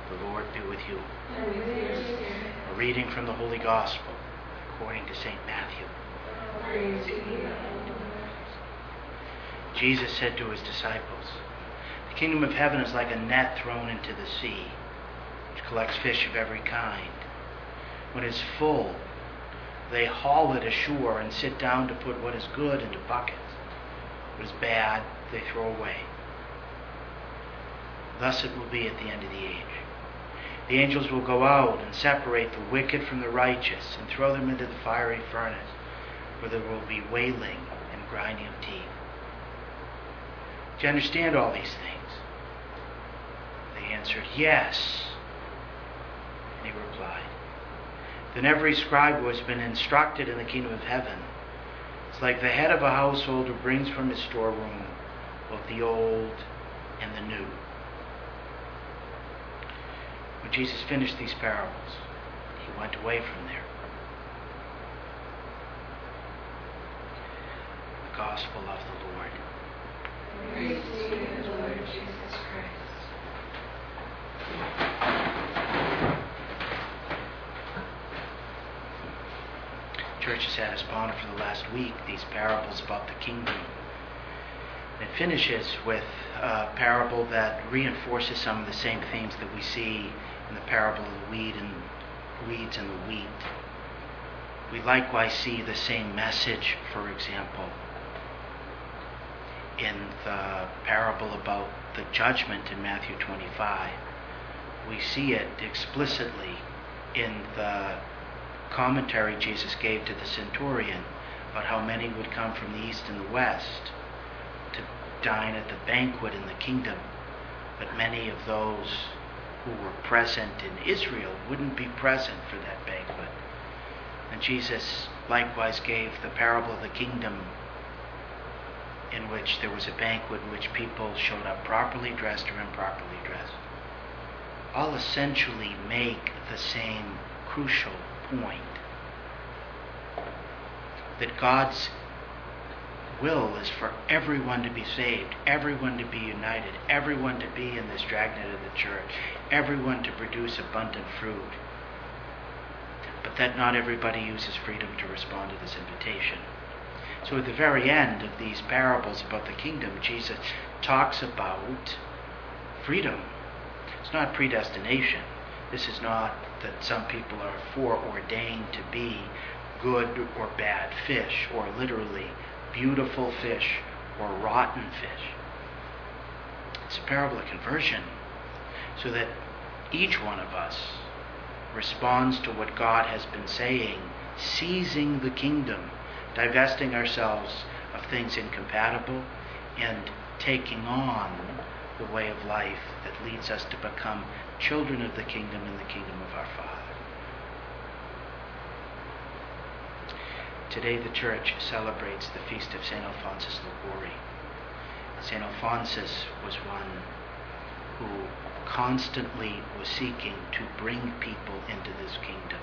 The Lord be with you. And with your spirit. A reading from the Holy Gospel according to St. Matthew. Praise to you, Lord. Jesus said to his disciples, "The kingdom of heaven is like a net thrown into the sea, which collects fish of every kind. When it's full, they haul it ashore and sit down to put what is good into buckets. What is bad, they throw away. Thus it will be at the end of the age. The angels will go out and separate the wicked from the righteous and throw them into the fiery furnace, where there will be wailing and grinding of teeth." "Do you understand all these things?" They answered, "Yes." And he replied, "Then every scribe who has been instructed in the kingdom of heaven is like the head of a household who brings from his storeroom both the old and the new." When Jesus finished these parables, he went away from there. The Gospel of the Lord. Praise to you, Lord Jesus Christ. Church has had us ponder for the last week these parables about the kingdom. It finishes with a parable that reinforces some of the same themes that we see in the parable of the weeds and the wheat. We likewise see the same message, for example, in the parable about the judgment in Matthew 25. We see it explicitly in the commentary Jesus gave to the centurion about how many would come from the east and the west to dine at the banquet in the kingdom, but many of those who were present in Israel wouldn't be present for that banquet. And Jesus likewise gave the parable of the kingdom, in which there was a banquet in which people showed up properly dressed or improperly dressed. All essentially make the same crucial point, that God's will is for everyone to be saved, everyone to be united, everyone to be in this dragnet of the church, everyone to produce abundant fruit, but that not everybody uses freedom to respond to this invitation. So at the very end of these parables about the kingdom, Jesus talks about freedom. It's not predestination. This is not that some people are foreordained to be good or bad fish, or literally beautiful fish or rotten fish. It's a parable of conversion, so that each one of us responds to what God has been saying, seizing the kingdom, divesting ourselves of things incompatible, and taking on the way of life that leads us to become children of the kingdom and the kingdom of our Father. Today the Church celebrates the feast of St. Alphonsus Liguori. St. Alphonsus was one who constantly was seeking to bring people into this kingdom.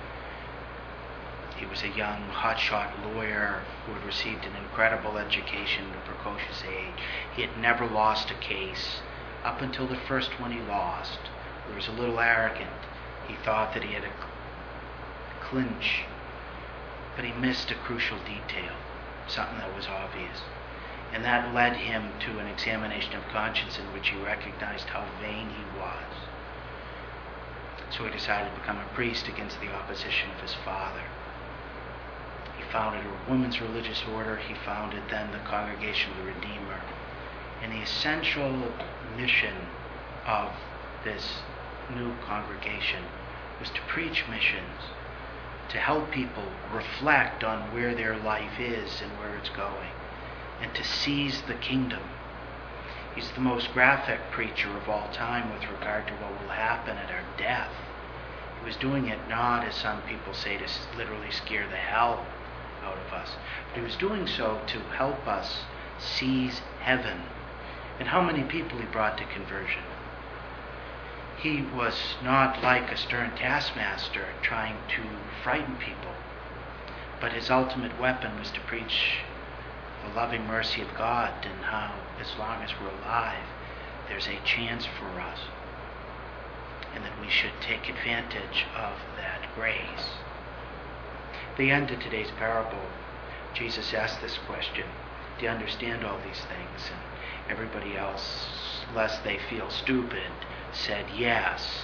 He was a young, hotshot lawyer who had received an incredible education at a precocious age. He had never lost a case up until the first one he lost. He was a little arrogant. He thought that he had a clinch, but he missed a crucial detail, something that was obvious. And that led him to an examination of conscience in which he recognized how vain he was. So he decided to become a priest against the opposition of his father. He founded a women's religious order. He founded then the Congregation of the Redeemer. And the essential mission of this new congregation was to preach missions, to help people reflect on where their life is and where it's going, and to seize the kingdom. He's the most graphic preacher of all time with regard to what will happen at our death. He was doing it not, as some people say, to literally scare the hell out of us, but he was doing so to help us seize heaven. And how many people he brought to conversion? He was not like a stern taskmaster trying to frighten people, but his ultimate weapon was to preach the loving mercy of God, and how, as long as we're alive, there's a chance for us. should take advantage of that grace. At the end of today's parable, Jesus asked this question: do you understand all these things? And everybody else, lest they feel stupid, said yes.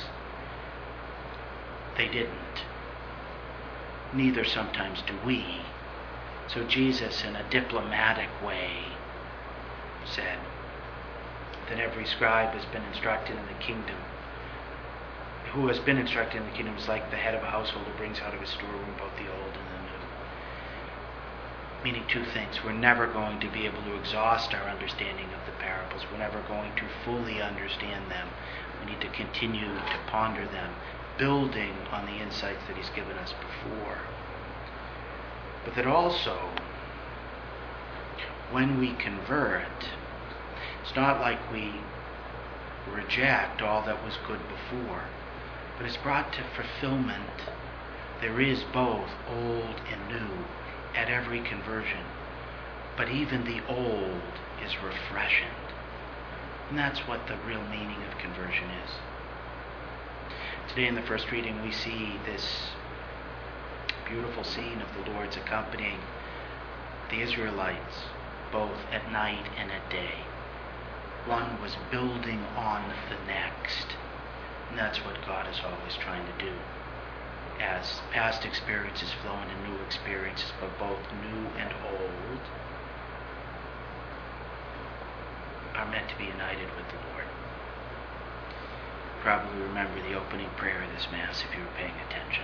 They didn't. Neither sometimes do we. So Jesus, in a diplomatic way, said that every scribe has been instructed in the kingdom. Who has been instructed in the kingdom is like the head of a household who brings out of his storeroom both the old and the new. Meaning two things. We're never going to be able to exhaust our understanding of the parables. We're never going to fully understand them. We need to continue to ponder them, building on the insights that he's given us before. But that also, when we convert, it's not like we reject all that was good before, but it's brought to fulfillment. There is both old and new at every conversion, but even the old is refreshed. And that's what the real meaning of conversion is. Today in the first reading we see this beautiful scene of the Lord's accompanying the Israelites both at night and at day. One was building on the next. And that's what God is always trying to do. As past experiences flow into new experiences, but both new and old are meant to be united with the Lord. Probably remember the opening prayer of this Mass if you were paying attention.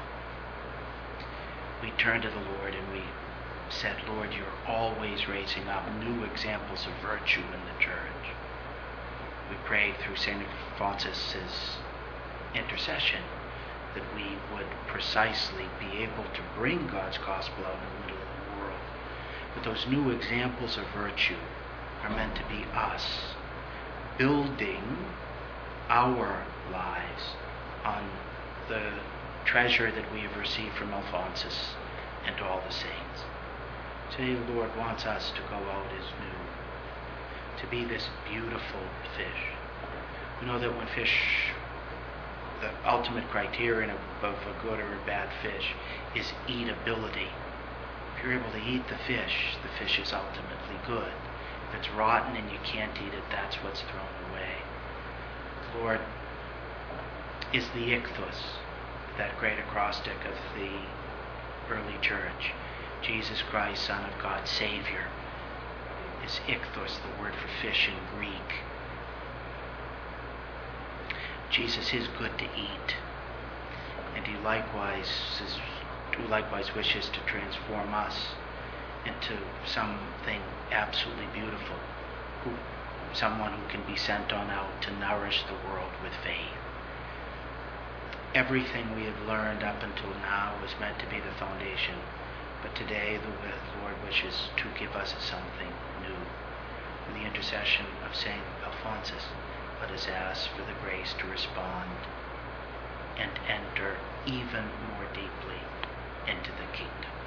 We turned to the Lord and we said, Lord, you're always raising up new examples of virtue in the church. We prayed through St. Alphonsus' intercession that we would precisely be able to bring God's gospel out in the middle of the world. But those new examples of virtue are meant to be us building our lives on the treasure that we have received from Alphonsus and all the saints. Today the Lord wants us to go out as new, to be this beautiful fish. We know that when fish, the ultimate criterion of a good or a bad fish is eatability. If you're able to eat the fish is ultimately good. If it's rotten and you can't eat it, that's what's thrown away. The Lord is the ichthus, that great acrostic of the early church. Jesus Christ, Son of God, Savior, is ichthus, the word for fish in Greek. Jesus is good to eat, and he likewise wishes to transform us into something absolutely beautiful, someone who can be sent on out to nourish the world with faith. Everything we have learned up until now was meant to be the foundation, but today the Lord wishes to give us something new. In the intercession of St. Alphonsus, let us ask for the grace to respond and enter even more deeply into the kingdom.